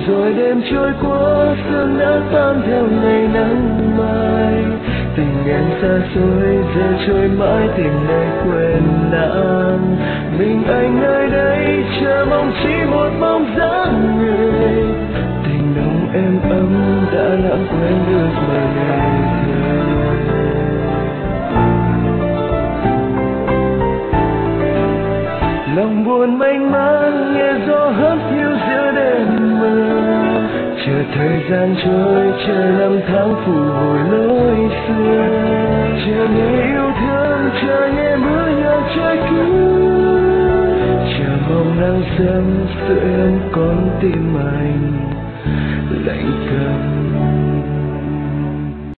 rồi đêm trôi qua sương đã tan theo ngày nắng mai. Tình em xa xôi giờ trôi mãi tìm nơi quên lãng. Mình anh nơi đây chờ mong chỉ một bóng dáng người. Tình nồng êm ấm đã lãng quên được mà ngày thơ. Lòng buồn mênh mang nghe gió hấp hiu giữa đêm mưa. Chờ thời gian trôi, chờ năm tháng phủ hồi lối xưa. Chờ người yêu thương, chờ nghe mưa nhạt trời cứ. Chờ mong nắng sớm sưởi ấm con tim anh lạnh câm.